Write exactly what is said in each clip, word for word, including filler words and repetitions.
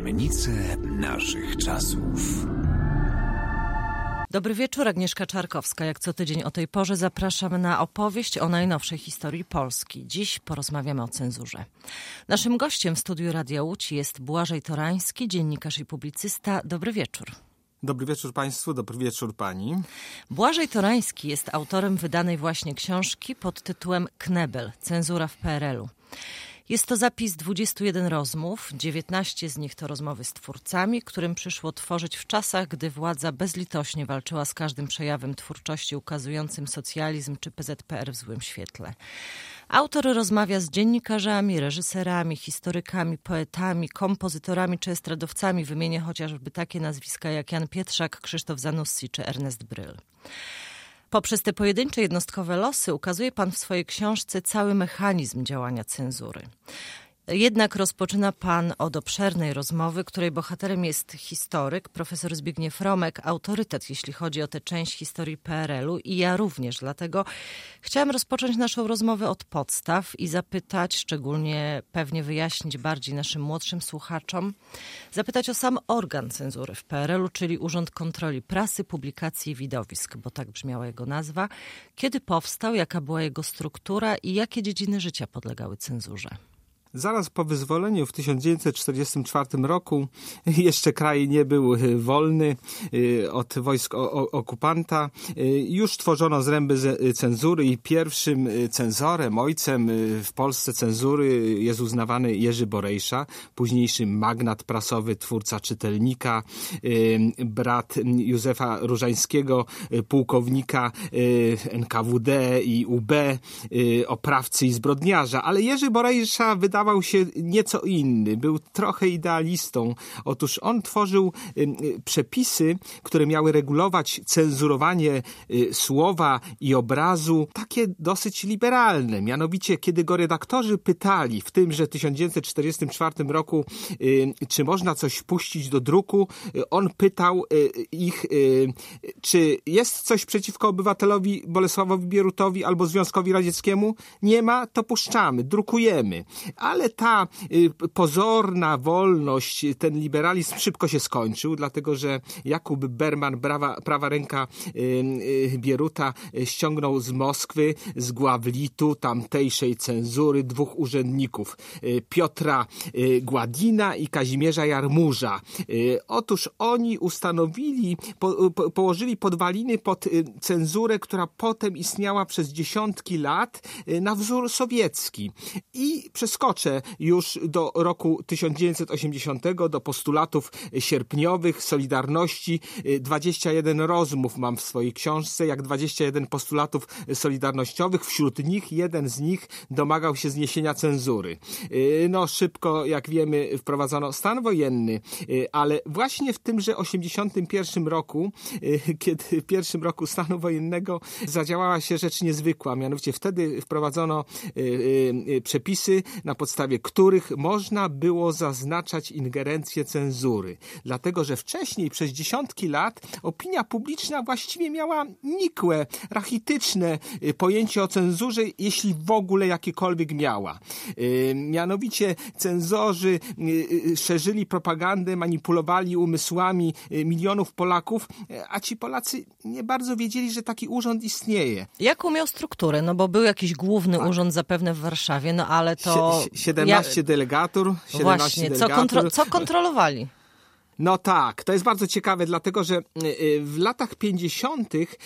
Tajemnice naszych czasów. Dobry wieczór, Agnieszka Czarkowska. Jak co tydzień o tej porze zapraszam na opowieść o najnowszej historii Polski. Dziś porozmawiamy o cenzurze. Naszym gościem w studiu Radia Łódź jest Błażej Torański, dziennikarz i publicysta. Dobry wieczór. Dobry wieczór Państwu, dobry wieczór Pani. Błażej Torański jest autorem wydanej właśnie książki pod tytułem Knebel – Cenzura w P R L u. Jest to zapis dwudziestu jeden rozmów, dziewiętnaście z nich to rozmowy z twórcami, którym przyszło tworzyć w czasach, gdy władza bezlitośnie walczyła z każdym przejawem twórczości ukazującym socjalizm czy P Z P R w złym świetle. Autor rozmawia z dziennikarzami, reżyserami, historykami, poetami, kompozytorami czy estradowcami. Wymienię chociażby takie nazwiska jak Jan Pietrzak, Krzysztof Zanussi czy Ernest Bryl. Poprzez te pojedyncze jednostkowe losy ukazuje pan w swojej książce cały mechanizm działania cenzury. Jednak rozpoczyna pan od obszernej rozmowy, której bohaterem jest historyk, profesor Zbigniew Romek, autorytet, jeśli chodzi o tę część historii P R L u i ja również. Dlatego chciałam rozpocząć naszą rozmowę od podstaw i zapytać, szczególnie pewnie wyjaśnić bardziej naszym młodszym słuchaczom, zapytać o sam organ cenzury w P R L u, czyli Urząd Kontroli Prasy, Publikacji i Widowisk, bo tak brzmiała jego nazwa. Kiedy powstał, jaka była jego struktura i jakie dziedziny życia podlegały cenzurze? Zaraz po wyzwoleniu w tysiąc dziewięćset czterdziestym czwartym roku jeszcze kraj nie był wolny od wojsk okupanta. Już tworzono zręby cenzury i pierwszym cenzorem, ojcem w Polsce cenzury jest uznawany Jerzy Borejsza, późniejszy magnat prasowy, twórca Czytelnika, brat Józefa Różańskiego, pułkownika N K W D i U B, oprawcy i zbrodniarza. Ale Jerzy Borejsza wydał Wydawał się nieco inny, był trochę idealistą. Otóż on tworzył y, y, przepisy, które miały regulować cenzurowanie y, słowa i obrazu, takie dosyć liberalne. Mianowicie, kiedy go redaktorzy pytali w tymże tysiąc dziewięćset czterdziestym czwartym roku, y, czy można coś puścić do druku, y, on pytał y, ich, y, czy jest coś przeciwko obywatelowi Bolesławowi Bierutowi albo Związkowi Radzieckiemu? Nie ma, to puszczamy, drukujemy. Ale ta y, pozorna wolność, ten liberalizm szybko się skończył, dlatego że Jakub Berman, brawa, prawa ręka y, y, Bieruta, y, ściągnął z Moskwy, z Gławlitu, tamtejszej cenzury, dwóch urzędników, y, Piotra y, Gładina i Kazimierza Jarmurza. Y, otóż oni ustanowili, po, po, położyli podwaliny pod y, cenzurę, która potem istniała przez dziesiątki lat y, na wzór sowiecki. I przeskoczę już do roku tysiąc dziewięćset osiemdziesiątego, do postulatów sierpniowych Solidarności. dwadzieścia jeden rozmów mam w swojej książce, jak dwadzieścia jeden postulatów solidarnościowych. Wśród nich jeden z nich domagał się zniesienia cenzury. No szybko, jak wiemy, wprowadzono stan wojenny, ale właśnie w tymże osiemdziesiątym pierwszym roku, kiedy w pierwszym roku stanu wojennego zadziałała się rzecz niezwykła. Mianowicie wtedy wprowadzono przepisy, na podstawie których można było zaznaczać ingerencję cenzury. Dlatego, że wcześniej przez dziesiątki lat opinia publiczna właściwie miała nikłe, rachityczne pojęcie o cenzurze, jeśli w ogóle jakiekolwiek miała. Mianowicie cenzorzy szerzyli propagandę, manipulowali umysłami milionów Polaków, a ci Polacy nie bardzo wiedzieli, że taki urząd istnieje. Jaką miał strukturę? No bo był jakiś główny tak. urząd zapewne w Warszawie, no ale to... siedemnaście ja... delegatur. siedemnaście Właśnie, delegatur. Co, kontro- co kontrolowali? No tak, to jest bardzo ciekawe, dlatego że w latach pięćdziesiątych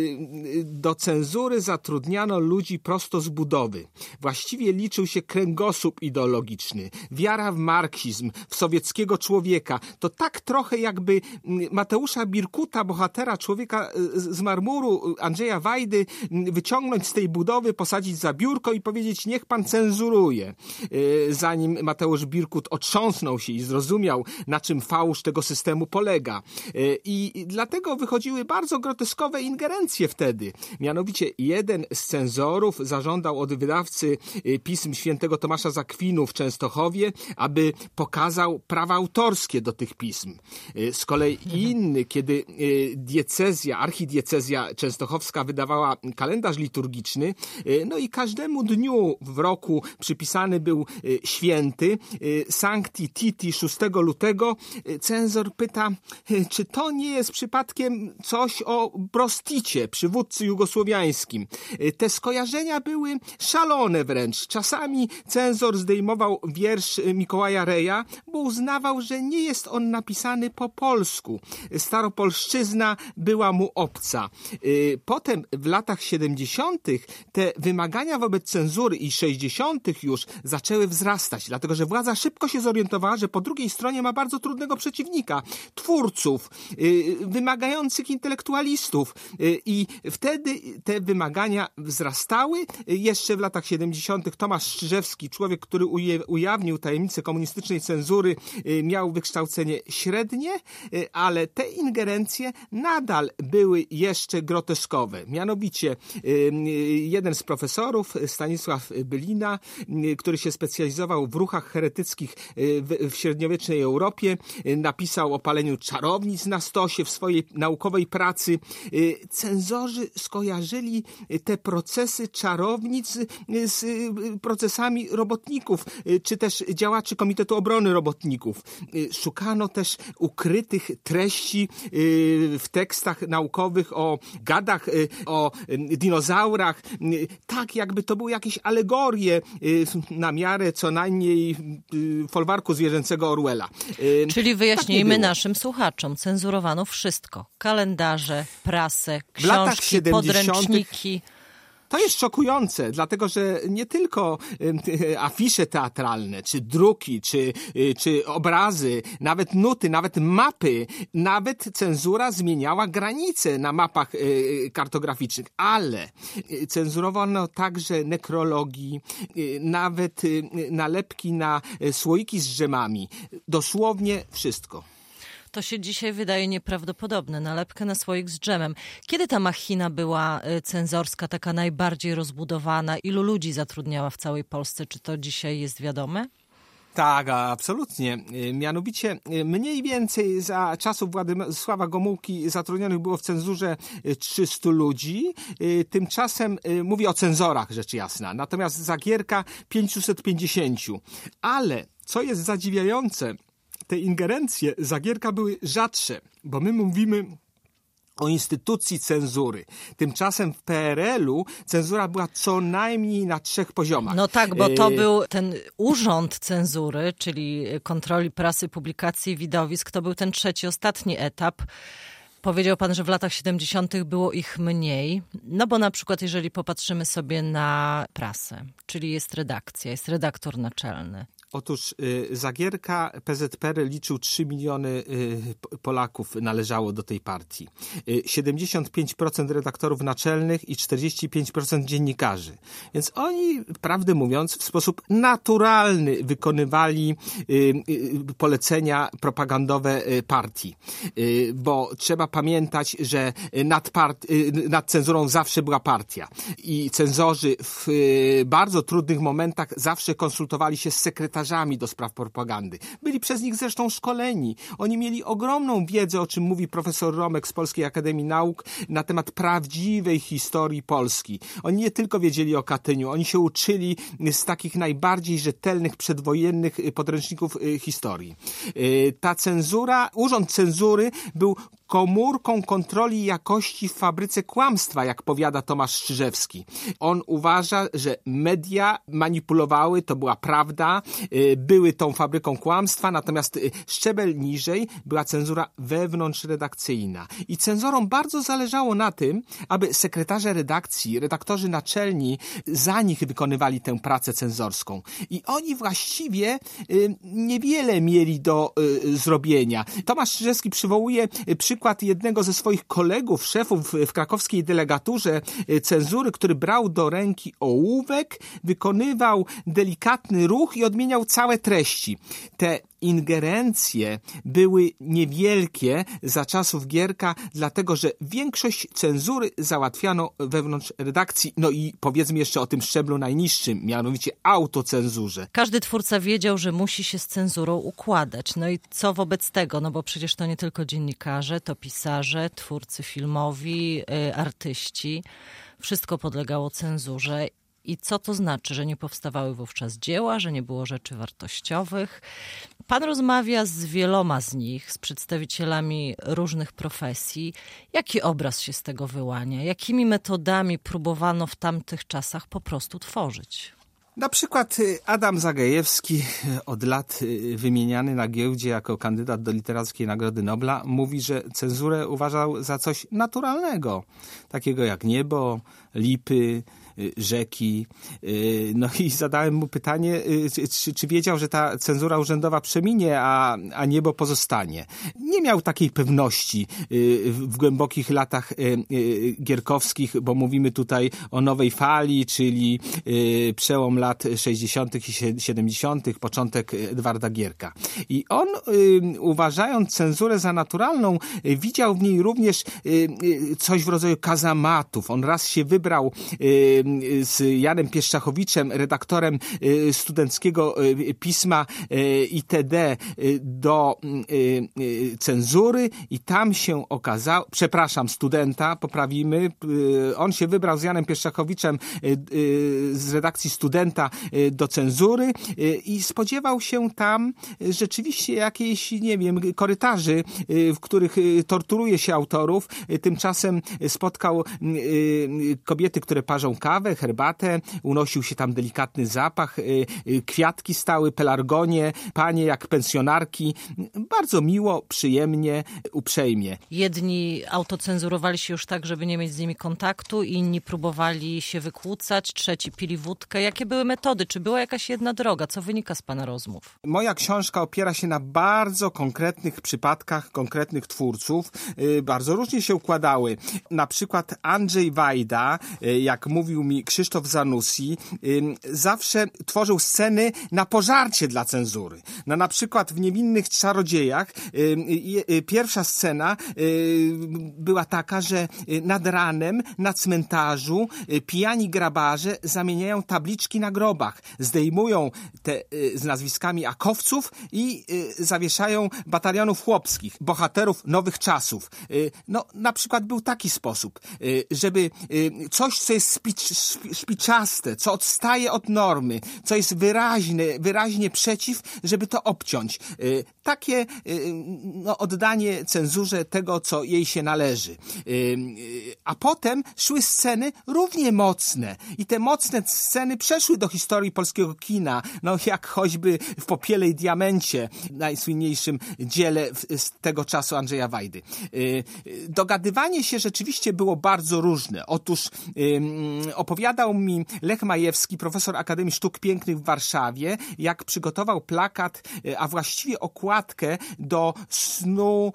do cenzury zatrudniano ludzi prosto z budowy. Właściwie liczył się kręgosłup ideologiczny, wiara w marksizm, w sowieckiego człowieka. To tak trochę jakby Mateusza Birkuta, bohatera Człowieka z marmuru, Andrzeja Wajdy, wyciągnąć z tej budowy, posadzić za biurko i powiedzieć, niech pan cenzuruje. Zanim Mateusz Birkut otrząsnął się i zrozumiał, na czym fałsz cóż tego systemu polega. I dlatego wychodziły bardzo groteskowe ingerencje wtedy. Mianowicie jeden z cenzorów zażądał od wydawcy pism świętego Tomasza z Akwinu w Częstochowie, aby pokazał prawa autorskie do tych pism. Z kolei inny, kiedy diecezja, archidiecezja częstochowska wydawała kalendarz liturgiczny, no i każdemu dniu w roku przypisany był święty, Sancti Titi szóstego lutego, cenzor pyta, czy to nie jest przypadkiem coś o Brosticie, przywódcy jugosłowiańskim. Te skojarzenia były szalone wręcz. Czasami cenzor zdejmował wiersz Mikołaja Reja, bo uznawał, że nie jest on napisany po polsku. Staropolszczyzna była mu obca. Potem w latach siedemdziesiątych te wymagania wobec cenzury i sześćdziesiątych już zaczęły wzrastać, dlatego że władza szybko się zorientowała, że po drugiej stronie ma bardzo trudnego przeciwnika, twórców, wymagających intelektualistów i wtedy te wymagania wzrastały. Jeszcze w latach siedemdziesiątych Tomasz Strzyżewski, człowiek, który ujawnił tajemnicę komunistycznej cenzury, miał wykształcenie średnie, ale te ingerencje nadal były jeszcze groteskowe. Mianowicie jeden z profesorów, Stanisław Bylina, który się specjalizował w ruchach heretyckich w, w średniowiecznej Europie, napisał o paleniu czarownic na stosie w swojej naukowej pracy. Cenzorzy skojarzyli te procesy czarownic z procesami robotników, czy też działaczy Komitetu Obrony Robotników. Szukano też ukrytych treści w tekstach naukowych o gadach, o dinozaurach, tak jakby to były jakieś alegorie na miarę co najmniej folwarku zwierzęcego Orwella. Czyli wyjaśnijmy tak naszym słuchaczom, cenzurowano wszystko. Kalendarze, prasę, książki, podręczniki. To jest szokujące, dlatego że nie tylko afisze teatralne, czy druki, czy, czy obrazy, nawet nuty, nawet mapy, nawet cenzura zmieniała granice na mapach kartograficznych, ale cenzurowano także nekrologii, nawet nalepki na słoiki z dżemami. Dosłownie wszystko. To się dzisiaj wydaje nieprawdopodobne. Nalepkę na słoik z dżemem. Kiedy ta machina była cenzorska, taka najbardziej rozbudowana? Ilu ludzi zatrudniała w całej Polsce? Czy to dzisiaj jest wiadome? Tak, absolutnie. Mianowicie mniej więcej za czasów Władysława Gomułki zatrudnionych było w cenzurze trzysta ludzi. Tymczasem mówię o cenzorach, rzecz jasna. Natomiast za Gierka pięćset pięćdziesiąt. Ale co jest zadziwiające, te ingerencje Zagierka były rzadsze, bo my mówimy o instytucji cenzury. Tymczasem w P R L-u cenzura była co najmniej na trzech poziomach. No tak, bo to był ten urząd cenzury, czyli kontroli prasy, publikacji i widowisk, to był ten trzeci, ostatni etap. Powiedział pan, że w latach siedemdziesiątych było ich mniej, no bo na przykład jeżeli popatrzymy sobie na prasę, czyli jest redakcja, jest redaktor naczelny. Otóż za Gierka P Z P R liczył trzy miliony Polaków należało do tej partii. siedemdziesiąt pięć procent redaktorów naczelnych i czterdzieści pięć procent dziennikarzy. Więc oni, prawdę mówiąc, w sposób naturalny wykonywali polecenia propagandowe partii. Bo trzeba pamiętać, że nad, part- nad cenzurą zawsze była partia. I cenzorzy w bardzo trudnych momentach zawsze konsultowali się z sekretarzami do spraw propagandy. Byli przez nich zresztą szkoleni. Oni mieli ogromną wiedzę, o czym mówi profesor Romek z Polskiej Akademii Nauk, na temat prawdziwej historii Polski. Oni nie tylko wiedzieli o Katyniu, oni się uczyli z takich najbardziej rzetelnych, przedwojennych podręczników historii. Ta cenzura, urząd cenzury był komórką kontroli jakości w fabryce kłamstwa, jak powiada Tomasz Strzyżewski. On uważa, że media manipulowały, to była prawda, były tą fabryką kłamstwa, natomiast szczebel niżej była cenzura wewnątrzredakcyjna. I cenzorom bardzo zależało na tym, aby sekretarze redakcji, redaktorzy naczelni za nich wykonywali tę pracę cenzorską. I oni właściwie niewiele mieli do zrobienia. Tomasz Strzyżewski przywołuje przykład jednego ze swoich kolegów, szefów w krakowskiej delegaturze cenzury, który brał do ręki ołówek, wykonywał delikatny ruch i odmieniał całe treści. Te ingerencje były niewielkie za czasów Gierka, dlatego że większość cenzury załatwiano wewnątrz redakcji, no i powiedzmy jeszcze o tym szczeblu najniższym, mianowicie autocenzurze. Każdy twórca wiedział, że musi się z cenzurą układać. No i co wobec tego? No bo przecież to nie tylko dziennikarze, to pisarze, twórcy filmowi, yy, artyści. Wszystko podlegało cenzurze. I co to znaczy, że nie powstawały wówczas dzieła, że nie było rzeczy wartościowych? Pan rozmawia z wieloma z nich, z przedstawicielami różnych profesji. Jaki obraz się z tego wyłania? Jakimi metodami próbowano w tamtych czasach po prostu tworzyć? Na przykład Adam Zagajewski, od lat wymieniany na giełdzie jako kandydat do Literackiej Nagrody Nobla, mówi, że cenzurę uważał za coś naturalnego, takiego jak niebo, lipy, rzeki. No i zadałem mu pytanie, czy, czy wiedział, że ta cenzura urzędowa przeminie, a, a niebo pozostanie. Nie miał takiej pewności w głębokich latach gierkowskich, bo mówimy tutaj o nowej fali, czyli przełom lat sześćdziesiątych i siedemdziesiątych, początek Edwarda Gierka. I on, uważając cenzurę za naturalną, widział w niej również coś w rodzaju kazamatów. On raz się wybrał z Janem Pieszczachowiczem, redaktorem studenckiego pisma itd. Do cenzury i tam się okazało, przepraszam, studenta, poprawimy, on się wybrał z Janem Pieszczachowiczem z redakcji studenta do cenzury i spodziewał się tam rzeczywiście jakiejś, nie wiem, korytarzy, w których torturuje się autorów. Tymczasem spotkał kobiety, które parzą kawę, herbatę, unosił się tam delikatny zapach, kwiatki stały, pelargonie, panie jak pensjonarki. Bardzo miło, przyjemnie, uprzejmie. Jedni autocenzurowali się już tak, żeby nie mieć z nimi kontaktu, inni próbowali się wykłócać, trzeci pili wódkę. Jakie były metody? Czy była jakaś jedna droga? Co wynika z pana rozmów? Moja książka opiera się na bardzo konkretnych przypadkach, konkretnych twórców. Bardzo różnie się układały. Na przykład Andrzej Wajda, jak mówił mi Krzysztof Zanussi, zawsze tworzył sceny na pożarcie dla cenzury. No, na przykład w Niewinnych Czarodziejach pierwsza scena była taka, że nad ranem na cmentarzu pijani grabarze zamieniają tabliczki na grobach. Zdejmują te z nazwiskami akowców i zawieszają batalionów chłopskich, bohaterów nowych czasów. No, na przykład był taki sposób, żeby coś, co jest szpiczaste, co odstaje od normy, co jest wyraźne, wyraźnie przeciw, żeby to obciąć. Takie no, oddanie cenzurze tego, co jej się należy. A potem szły sceny równie mocne i te mocne sceny przeszły do historii polskiego kina, no jak choćby w Popiele i Diamencie, najsłynniejszym dziele z tego czasu Andrzeja Wajdy. Dogadywanie się rzeczywiście było bardzo różne. Otóż opowiadał mi Lech Majewski, profesor Akademii Sztuk Pięknych w Warszawie, jak przygotował plakat, a właściwie okładkę do Snu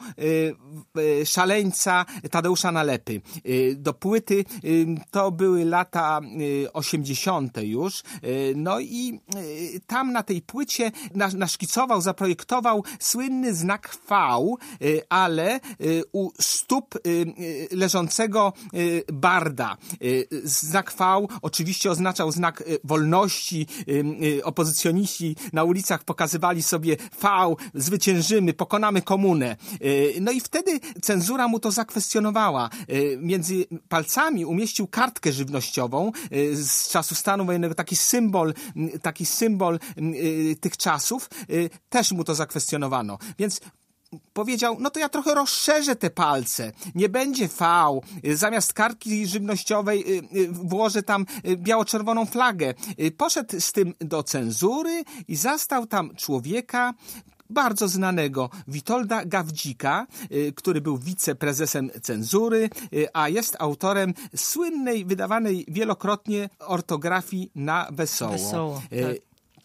szaleńca Tadeusza Nalepy. Do płyty to były lata osiemdziesiąte już. No i tam na tej płycie naszkicował, zaprojektował słynny znak V, ale u stóp leżącego barda. Znak V oczywiście oznaczał znak wolności. Opozycjoniści na ulicach pokazywali sobie V, zwyciężymy, pokonamy komunę. No i wtedy cenzura mu to zakwestionowała. Między palcami umieścił kartkę żywnościową z czasu stanu wojennego, taki symbol, taki symbol tych czasów. Też mu to zakwestionowano. Więc powiedział, no to ja trochę rozszerzę te palce. Nie będzie V. Zamiast kartki żywnościowej włożę tam biało-czerwoną flagę. Poszedł z tym do cenzury i zastał tam człowieka bardzo znanego, Witolda Gawdzika, który był wiceprezesem cenzury, a jest autorem słynnej, wydawanej wielokrotnie ortografii na wesoło. Wesoło, tak.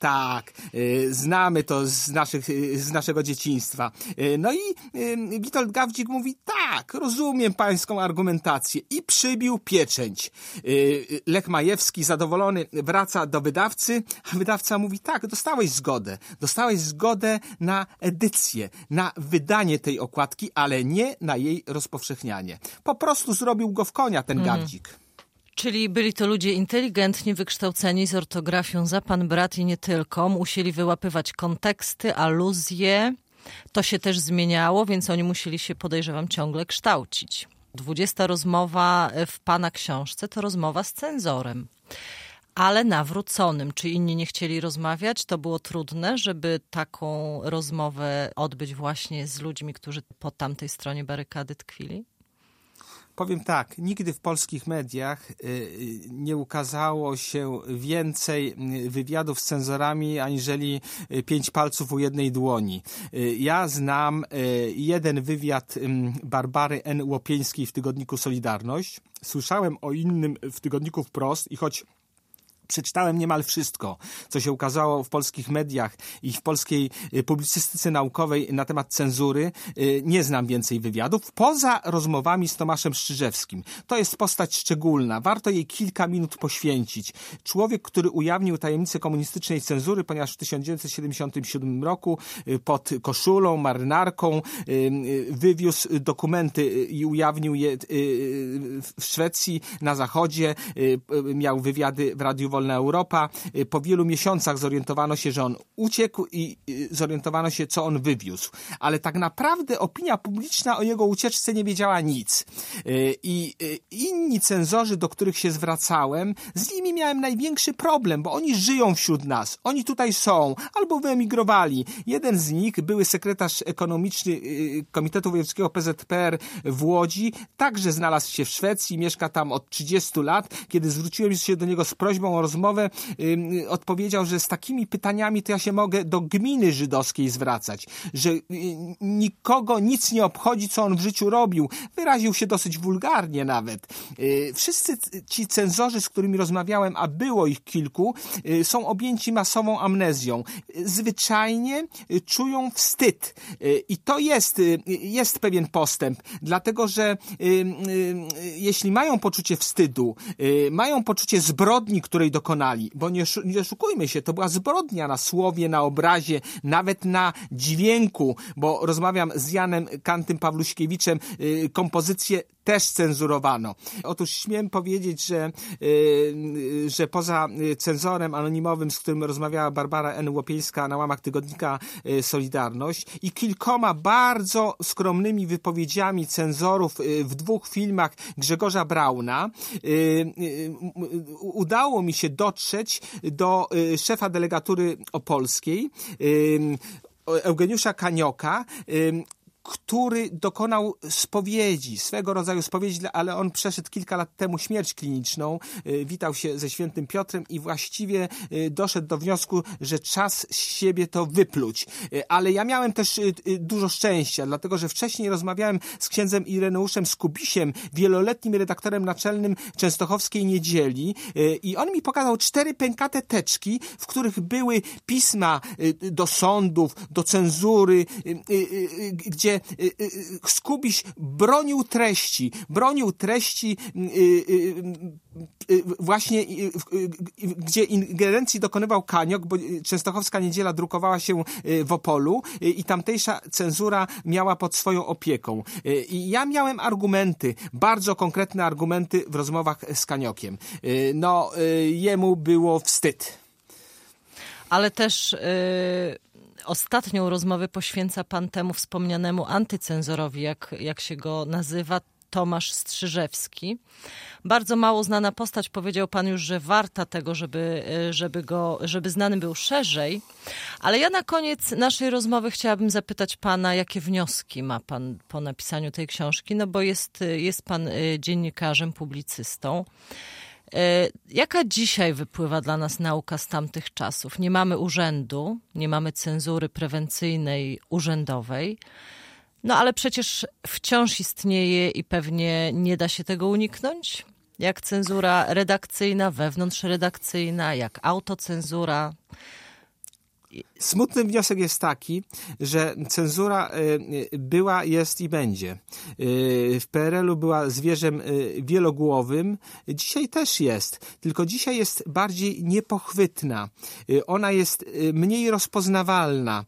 Tak, znamy to z, naszych, z naszego dzieciństwa. No i Witold Gawdzik mówi, tak, rozumiem pańską argumentację i przybił pieczęć. Lech Majewski zadowolony wraca do wydawcy, a wydawca mówi, tak, dostałeś zgodę. Dostałeś zgodę na edycję, na wydanie tej okładki, ale nie na jej rozpowszechnianie. Po prostu zrobił go w konia ten mhm. Gawdzik. Czyli byli to ludzie inteligentni, wykształceni, z ortografią za pan brat i nie tylko. Musieli wyłapywać konteksty, aluzje. To się też zmieniało, więc oni musieli się, podejrzewam, ciągle kształcić. Dwudziesta rozmowa w pana książce to rozmowa z cenzorem, ale nawróconym. Czy inni nie chcieli rozmawiać? To było trudne, żeby taką rozmowę odbyć właśnie z ludźmi, którzy po tamtej stronie barykady tkwili? Powiem tak, nigdy w polskich mediach nie ukazało się więcej wywiadów z cenzorami, aniżeli pięć palców u jednej dłoni. Ja znam jeden wywiad Barbary N. Łopieńskiej w tygodniku Solidarność. Słyszałem o innym w tygodniku Wprost i choć przeczytałem niemal wszystko, co się ukazało w polskich mediach i w polskiej publicystyce naukowej na temat cenzury. Nie znam więcej wywiadów, poza rozmowami z Tomaszem Szczyżewskim. To jest postać szczególna, warto jej kilka minut poświęcić. Człowiek, który ujawnił tajemnicę komunistycznej cenzury, ponieważ w tysiąc dziewięćset siedemdziesiątym siódmym roku pod koszulą, marynarką wywiózł dokumenty i ujawnił je w Szwecji, na zachodzie. Miał wywiady w Radiu Wolna Europa. Po wielu miesiącach zorientowano się, że on uciekł i zorientowano się, co on wywiózł. Ale tak naprawdę opinia publiczna o jego ucieczce nie wiedziała nic. I inni cenzorzy, do których się zwracałem, z nimi miałem największy problem, bo oni żyją wśród nas. Oni tutaj są, albo wyemigrowali. Jeden z nich, były sekretarz ekonomiczny Komitetu Wojewódzkiego P Z P R w Łodzi, także znalazł się w Szwecji, mieszka tam od trzydziestu lat. Kiedy zwróciłem się do niego z prośbą o rozmowę, yy, odpowiedział, że z takimi pytaniami to ja się mogę do gminy żydowskiej zwracać, że yy, nikogo nic nie obchodzi, co on w życiu robił. Wyraził się dosyć wulgarnie nawet. Yy, wszyscy ci cenzorzy, z którymi rozmawiałem, a było ich kilku, yy, są objęci masową amnezją. Yy, zwyczajnie yy, czują wstyd. Yy, I to jest, yy, jest pewien postęp, dlatego, że yy, yy, jeśli mają poczucie wstydu, yy, mają poczucie zbrodni, której dokonali, bo nie, nie oszukujmy się, to była zbrodnia na słowie, na obrazie, nawet na dźwięku, bo rozmawiam z Janem Kantym Pawluśkiewiczem, yy, kompozycję też cenzurowano. Otóż śmiem powiedzieć, że, yy, że poza cenzorem anonimowym, z którym rozmawiała Barbara N. Łopieńska na łamach tygodnika yy, Solidarność i kilkoma bardzo skromnymi wypowiedziami cenzorów yy, w dwóch filmach Grzegorza Brauna, yy, yy, udało mi się dotrzeć do yy, szefa delegatury opolskiej, yy, Eugeniusza Kanioka, yy, który dokonał spowiedzi, swego rodzaju spowiedzi, ale on przeszedł kilka lat temu śmierć kliniczną, witał się ze świętym Piotrem i właściwie doszedł do wniosku, że czas z siebie to wypluć. Ale ja miałem też dużo szczęścia, dlatego że wcześniej rozmawiałem z księdzem Ireneuszem Skubisiem, wieloletnim redaktorem naczelnym Częstochowskiej Niedzieli i on mi pokazał cztery pękate teczki, w których były pisma do sądów, do cenzury, gdzie Skubiś bronił treści, bronił treści właśnie, gdzie ingerencji dokonywał Kaniok, bo Częstochowska Niedziela drukowała się w Opolu i tamtejsza cenzura miała pod swoją opieką. I ja miałem argumenty, bardzo konkretne argumenty w rozmowach z Kaniokiem. No, jemu było wstyd. Ale też... Yy... Ostatnią rozmowę poświęca pan temu wspomnianemu antycenzorowi, jak, jak się go nazywa, Tomasz Strzyżewski. Bardzo mało znana postać, powiedział pan już, że warta tego, żeby, żeby, go, żeby znany był szerzej. Ale ja na koniec naszej rozmowy chciałabym zapytać pana, jakie wnioski ma pan po napisaniu tej książki, no bo jest, jest pan dziennikarzem, publicystą. Jaka dzisiaj wypływa dla nas nauka z tamtych czasów? Nie mamy urzędu, nie mamy cenzury prewencyjnej, urzędowej, no ale przecież wciąż istnieje i pewnie nie da się tego uniknąć, jak cenzura redakcyjna, wewnątrzredakcyjna, jak autocenzura. Smutny wniosek jest taki, że cenzura była, jest i będzie. W P R L u była zwierzem wielogłowym, dzisiaj też jest, tylko dzisiaj jest bardziej niepochwytna. Ona jest mniej rozpoznawalna.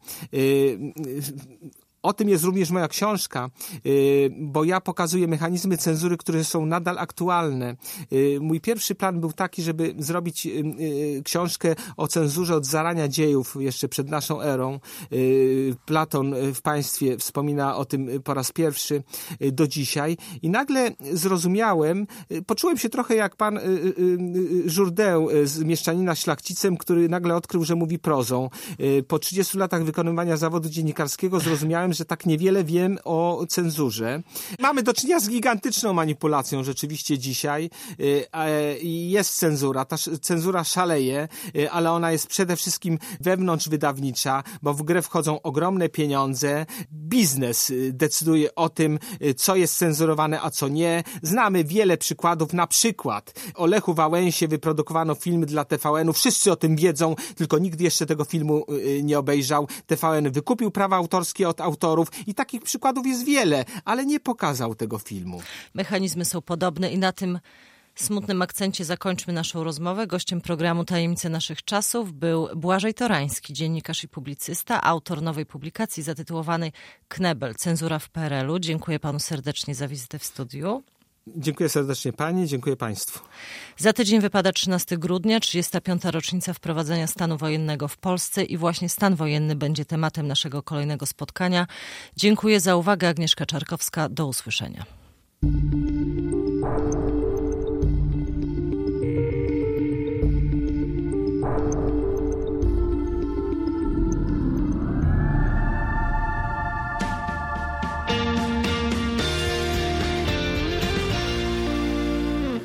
O tym jest również moja książka, bo ja pokazuję mechanizmy cenzury, które są nadal aktualne. Mój pierwszy plan był taki, żeby zrobić książkę o cenzurze od zarania dziejów, jeszcze przed naszą erą. Platon w Państwie wspomina o tym po raz pierwszy do dzisiaj. I nagle zrozumiałem, poczułem się trochę jak pan Jourdain z Mieszczanina Szlachcicem, który nagle odkrył, że mówi prozą. Po trzydziestu latach wykonywania zawodu dziennikarskiego zrozumiałem, że tak niewiele wiem o cenzurze. Mamy do czynienia z gigantyczną manipulacją rzeczywiście dzisiaj. Jest cenzura, ta cenzura szaleje, ale ona jest przede wszystkim wewnątrzwydawnicza, bo w grę wchodzą ogromne pieniądze. Biznes decyduje o tym, co jest cenzurowane, a co nie. Znamy wiele przykładów, na przykład o Lechu Wałęsie wyprodukowano film dla T V N u. Wszyscy o tym wiedzą, tylko nikt jeszcze tego filmu nie obejrzał. T V N wykupił prawa autorskie od autorów i takich przykładów jest wiele, ale nie pokazał tego filmu. Mechanizmy są podobne i na tym smutnym akcencie zakończmy naszą rozmowę. Gościem programu Tajemnice naszych czasów był Błażej Torański, dziennikarz i publicysta, autor nowej publikacji zatytułowanej Knebel, cenzura w P R L u. Dziękuję panu serdecznie za wizytę w studiu. Dziękuję serdecznie pani, dziękuję państwu. Za tydzień wypada trzynastego grudnia, trzydziesta piąta rocznica wprowadzenia stanu wojennego w Polsce i właśnie stan wojenny będzie tematem naszego kolejnego spotkania. Dziękuję za uwagę. Agnieszka Czarkowska. Do usłyszenia.